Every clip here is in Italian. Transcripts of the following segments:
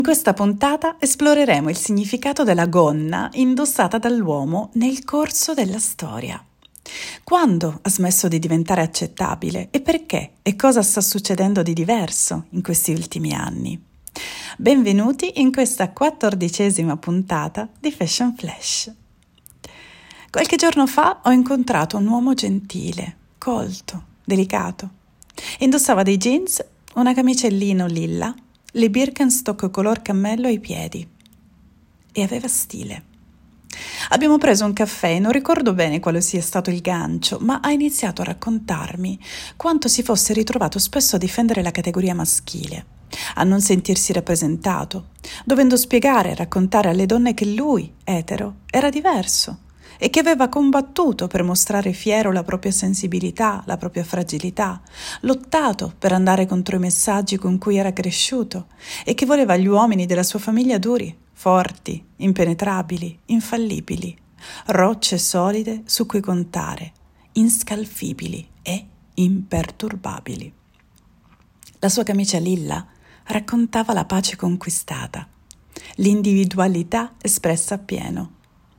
In questa puntata esploreremo il significato della gonna indossata dall'uomo nel corso della storia. Quando ha smesso di diventare accettabile e perché e cosa sta succedendo di diverso in questi ultimi anni? Benvenuti in questa 14ª puntata di Fashion Flash. Qualche giorno fa ho incontrato un uomo gentile, colto, delicato. Indossava dei jeans, una camicia in lino lilla, le Birkenstock color cammello ai piedi e aveva stile. Abbiamo preso un caffè e non ricordo bene quale sia stato il gancio, ma ha iniziato a raccontarmi quanto si fosse ritrovato spesso a difendere la categoria maschile, a non sentirsi rappresentato, dovendo spiegare e raccontare alle donne che lui, etero, era diverso e che aveva combattuto per mostrare fiero la propria sensibilità, la propria fragilità, lottato per andare contro i messaggi con cui era cresciuto e che voleva gli uomini della sua famiglia duri, forti, impenetrabili, infallibili, rocce solide su cui contare, inscalfibili e imperturbabili. La sua camicia lilla raccontava la pace conquistata, l'individualità espressa appieno.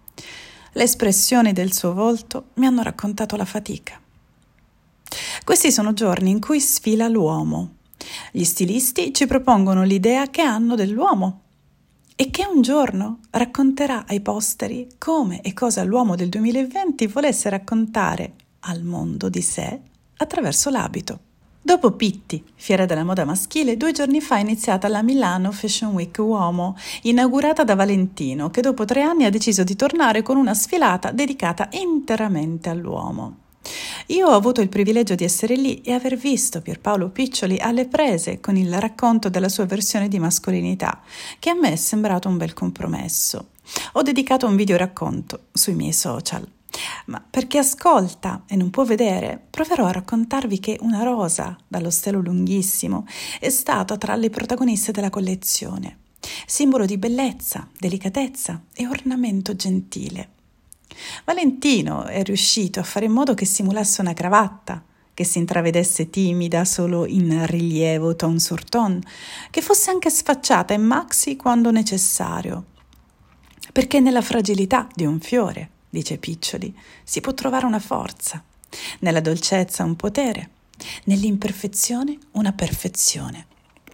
Le espressioni del suo volto mi hanno raccontato la fatica. Questi sono giorni in cui sfila l'uomo. Gli stilisti ci propongono l'idea che hanno dell'uomo e che un giorno racconterà ai posteri come e cosa l'uomo del 2020 volesse raccontare al mondo di sé attraverso l'abito. Dopo Pitti, fiera della moda maschile, 2 giorni fa è iniziata la Milano Fashion Week Uomo, inaugurata da Valentino, che dopo 3 anni ha deciso di tornare con una sfilata dedicata interamente all'uomo. Io ho avuto il privilegio di essere lì e aver visto Pierpaolo Piccioli alle prese con il racconto della sua versione di mascolinità, che a me è sembrato un bel compromesso. Ho dedicato un video racconto sui miei social. Ma per chi ascolta e non può vedere, proverò a raccontarvi che una rosa dallo stelo lunghissimo è stata tra le protagoniste della collezione, simbolo di bellezza, delicatezza e ornamento gentile. Valentino è riuscito a fare in modo che simulasse una cravatta, che si intravedesse timida solo in rilievo ton sur ton, che fosse anche sfacciata in maxi quando necessario, perché nella fragilità di un fiore, dice Piccioli, si può trovare una forza, nella dolcezza un potere, nell'imperfezione una perfezione.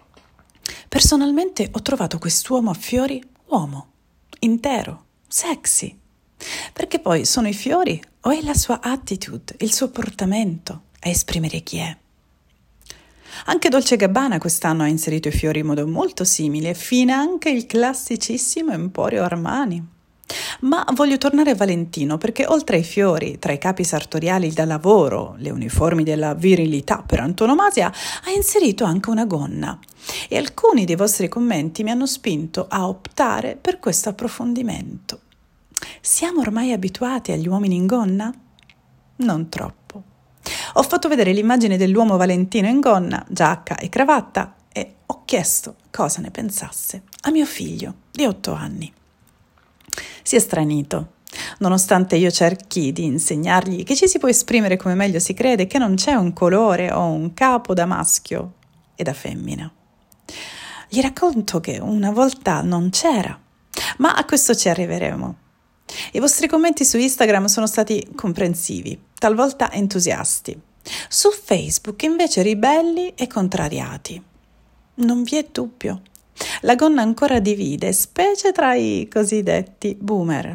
Personalmente ho trovato quest'uomo a fiori uomo, intero, sexy, perché poi sono i fiori o è la sua attitude, il suo portamento a esprimere chi è. Anche Dolce & Gabbana quest'anno ha inserito i fiori in modo molto simile, fino anche il classicissimo Emporio Armani. Ma voglio tornare a Valentino perché oltre ai fiori, tra i capi sartoriali da lavoro, le uniformi della virilità per antonomasia, ha inserito anche una gonna. E alcuni dei vostri commenti mi hanno spinto a optare per questo approfondimento. Siamo ormai abituati agli uomini in gonna? Non troppo. Ho fatto vedere l'immagine dell'uomo Valentino in gonna, giacca e cravatta e ho chiesto cosa ne pensasse a mio figlio di 8 anni. Si è stranito, nonostante io cerchi di insegnargli che ci si può esprimere come meglio si crede, che non c'è un colore o un capo da maschio e da femmina. Gli racconto che una volta non c'era, ma a questo ci arriveremo. I vostri commenti su Instagram sono stati comprensivi, talvolta entusiasti. Su Facebook invece ribelli e contrariati. Non vi è dubbio. La gonna ancora divide, specie tra i cosiddetti boomer.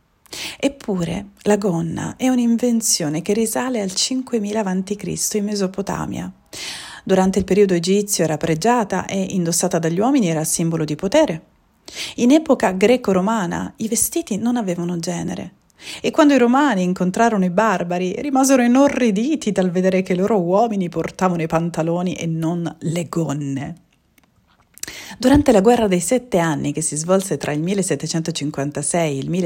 Eppure la gonna è un'invenzione che risale al 5000 a.C. in Mesopotamia. Durante il periodo egizio era pregiata e indossata dagli uomini era simbolo di potere. In epoca greco-romana i vestiti non avevano genere e quando i romani incontrarono i barbari rimasero inorriditi dal vedere che i loro uomini portavano i pantaloni e non le gonne. Durante la guerra dei 7 anni che si svolse tra il 1756 e il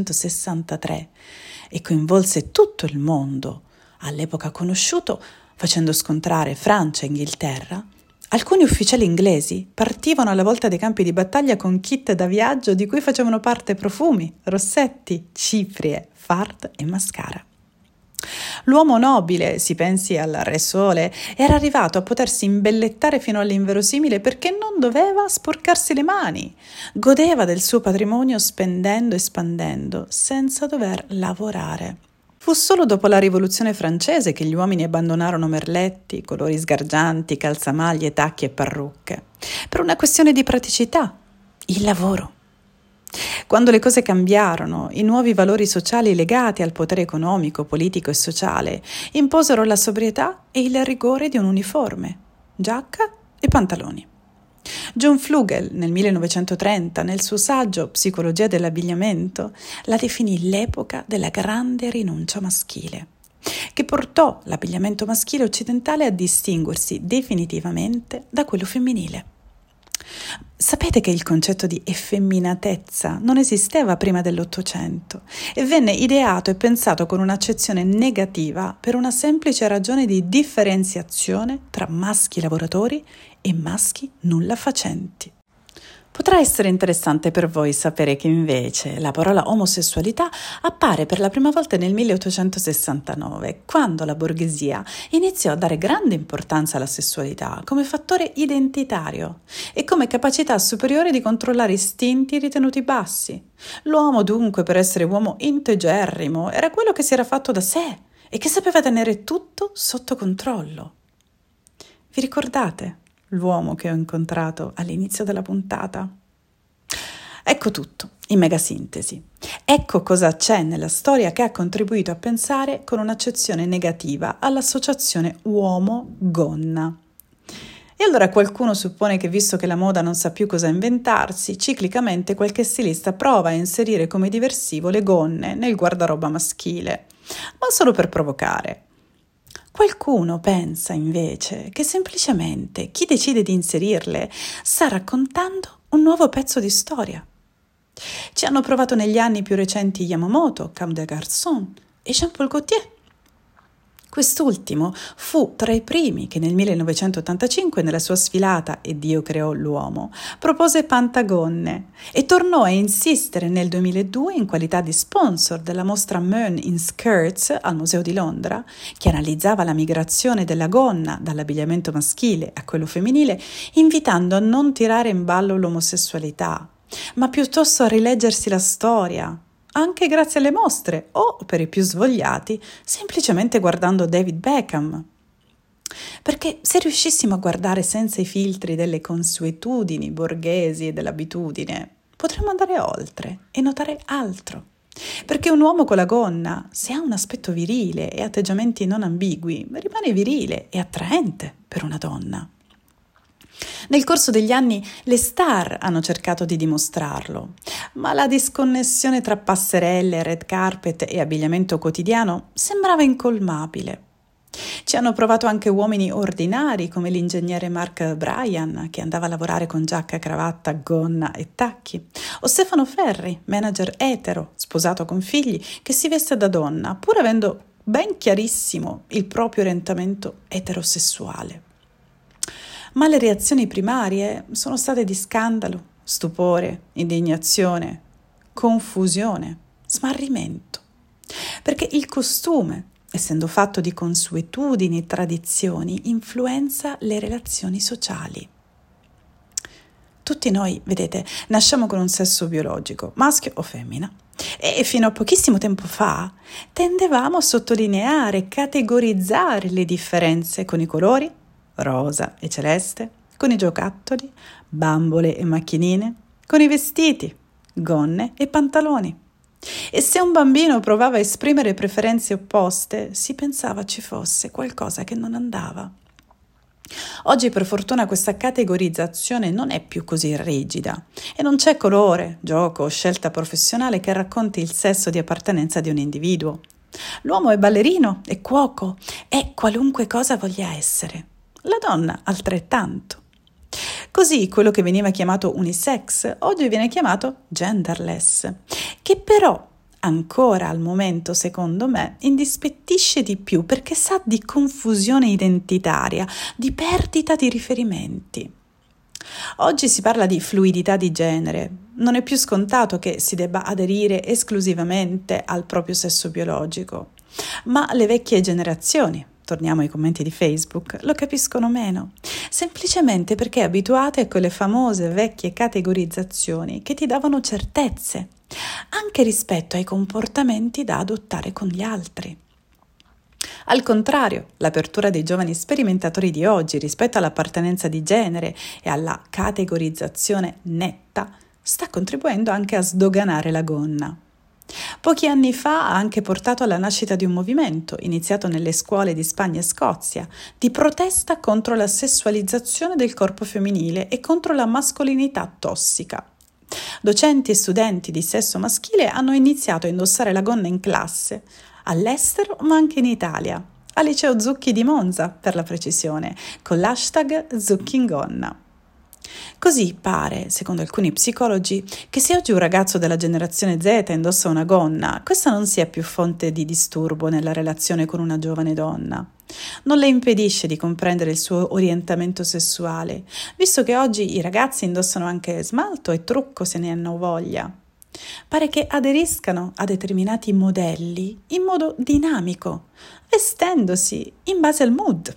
1763 e coinvolse tutto il mondo all'epoca conosciuto, facendo scontrare Francia e Inghilterra, alcuni ufficiali inglesi partivano alla volta dei campi di battaglia con kit da viaggio di cui facevano parte profumi, rossetti, ciprie, fard e mascara. L'uomo nobile, si pensi al Re Sole, era arrivato a potersi imbellettare fino all'inverosimile perché non doveva sporcarsi le mani. Godeva del suo patrimonio spendendo e spandendo, senza dover lavorare. Fu solo dopo la Rivoluzione francese che gli uomini abbandonarono merletti, colori sgargianti, calzamaglie, tacchi e parrucche. Per una questione di praticità, il lavoro. Quando le cose cambiarono, i nuovi valori sociali legati al potere economico, politico e sociale imposero la sobrietà e il rigore di un uniforme, giacca e pantaloni. John Flugel, nel 1930, nel suo saggio Psicologia dell'abbigliamento, la definì l'epoca della grande rinuncia maschile, che portò l'abbigliamento maschile occidentale a distinguersi definitivamente da quello femminile. Sapete che il concetto di effeminatezza non esisteva prima dell'Ottocento e venne ideato e pensato con un'accezione negativa per una semplice ragione di differenziazione tra maschi lavoratori e maschi nulla facenti. Potrà essere interessante per voi sapere che invece la parola omosessualità appare per la prima volta nel 1869, quando la borghesia iniziò a dare grande importanza alla sessualità come fattore identitario e come capacità superiore di controllare istinti ritenuti bassi. L'uomo dunque, per essere uomo integerrimo, era quello che si era fatto da sé e che sapeva tenere tutto sotto controllo. Vi ricordate l'uomo che ho incontrato all'inizio della puntata? Ecco tutto, in mega sintesi. Ecco cosa c'è nella storia che ha contribuito a pensare con un'accezione negativa all'associazione uomo-gonna. E allora qualcuno suppone che, visto che la moda non sa più cosa inventarsi, ciclicamente qualche stilista prova a inserire come diversivo le gonne nel guardaroba maschile, ma solo per provocare. Qualcuno pensa invece che semplicemente chi decide di inserirle sta raccontando un nuovo pezzo di storia. Ci hanno provato negli anni più recenti Yamamoto, Comme des Garçons e Jean-Paul Gaultier. Quest'ultimo fu tra i primi che nel 1985, nella sua sfilata E Dio creò l'uomo, propose pantagonne e tornò a insistere nel 2002 in qualità di sponsor della mostra Men in Skirts al Museo di Londra, che analizzava la migrazione della gonna dall'abbigliamento maschile a quello femminile, invitando a non tirare in ballo l'omosessualità, ma piuttosto a rileggersi la storia, anche grazie alle mostre o, per i più svogliati, semplicemente guardando David Beckham. Perché se riuscissimo a guardare senza i filtri delle consuetudini borghesi e dell'abitudine, potremmo andare oltre e notare altro. Perché un uomo con la gonna, se ha un aspetto virile e atteggiamenti non ambigui, rimane virile e attraente per una donna. Nel corso degli anni le star hanno cercato di dimostrarlo, ma la disconnessione tra passerelle, red carpet e abbigliamento quotidiano sembrava incolmabile. Ci hanno provato anche uomini ordinari come l'ingegnere Mark Bryan, che andava a lavorare con giacca, cravatta, gonna e tacchi, o Stefano Ferri, manager etero, sposato con figli, che si veste da donna, pur avendo ben chiarissimo il proprio orientamento eterosessuale. Ma le reazioni primarie sono state di scandalo, stupore, indignazione, confusione, smarrimento. Perché il costume, essendo fatto di consuetudini e tradizioni, influenza le relazioni sociali. Tutti noi, vedete, nasciamo con un sesso biologico, maschio o femmina, e fino a pochissimo tempo fa tendevamo a sottolineare e categorizzare le differenze con i colori, rosa e celeste, con i giocattoli, bambole e macchinine, con i vestiti, gonne e pantaloni. E se un bambino provava a esprimere preferenze opposte, si pensava ci fosse qualcosa che non andava. Oggi, per fortuna, questa categorizzazione non è più così rigida e non c'è colore, gioco o scelta professionale che racconti il sesso di appartenenza di un individuo. L'uomo è ballerino, è cuoco, è qualunque cosa voglia essere. La donna altrettanto. Così quello che veniva chiamato unisex oggi viene chiamato genderless, che però ancora al momento, secondo me, indispettisce di più perché sa di confusione identitaria, di perdita di riferimenti. Oggi si parla di fluidità di genere. Non è più scontato che si debba aderire esclusivamente al proprio sesso biologico. Ma le vecchie generazioni, torniamo ai commenti di Facebook, lo capiscono meno, semplicemente perché abituate a quelle famose vecchie categorizzazioni che ti davano certezze, anche rispetto ai comportamenti da adottare con gli altri. Al contrario, l'apertura dei giovani sperimentatori di oggi rispetto all'appartenenza di genere e alla categorizzazione netta sta contribuendo anche a sdoganare la gonna. Pochi anni fa ha anche portato alla nascita di un movimento, iniziato nelle scuole di Spagna e Scozia, di protesta contro la sessualizzazione del corpo femminile e contro la mascolinità tossica. Docenti e studenti di sesso maschile hanno iniziato a indossare la gonna in classe, all'estero ma anche in Italia, al liceo Zucchi di Monza per la precisione, con l'hashtag Zuccingonna. Così pare, secondo alcuni psicologi, che se oggi un ragazzo della generazione Z indossa una gonna, questa non sia più fonte di disturbo nella relazione con una giovane donna. Non le impedisce di comprendere il suo orientamento sessuale, visto che oggi i ragazzi indossano anche smalto e trucco se ne hanno voglia. Pare che aderiscano a determinati modelli in modo dinamico, vestendosi in base al mood.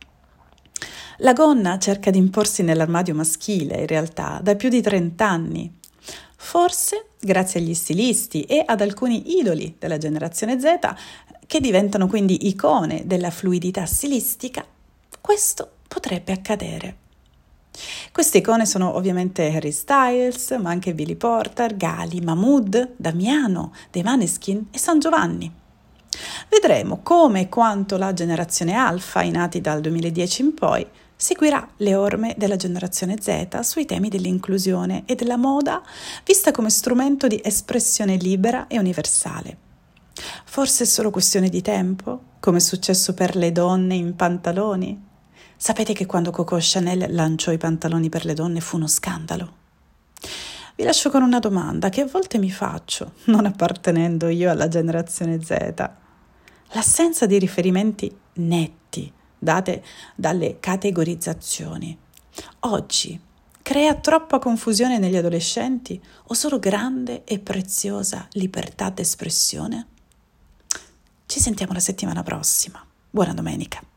La gonna cerca di imporsi nell'armadio maschile, in realtà, da più di 30 anni. Forse, grazie agli stilisti e ad alcuni idoli della generazione Z, che diventano quindi icone della fluidità stilistica, questo potrebbe accadere. Queste icone sono ovviamente Harry Styles, ma anche Billy Porter, Gali, Mahmood, Damiano, dei Maneskin e San Giovanni. Vedremo come e quanto la generazione Alpha, i nati dal 2010 in poi, seguirà le orme della generazione Z sui temi dell'inclusione e della moda, vista come strumento di espressione libera e universale. Forse è solo questione di tempo, come è successo per le donne in pantaloni? Sapete che quando Coco Chanel lanciò i pantaloni per le donne fu uno scandalo? Vi lascio con una domanda che a volte mi faccio, non appartenendo io alla generazione Z. L'assenza di riferimenti netti date dalle categorizzazioni oggi crea troppa confusione negli adolescenti o solo grande e preziosa libertà d'espressione? Ci sentiamo la settimana prossima. Buona domenica.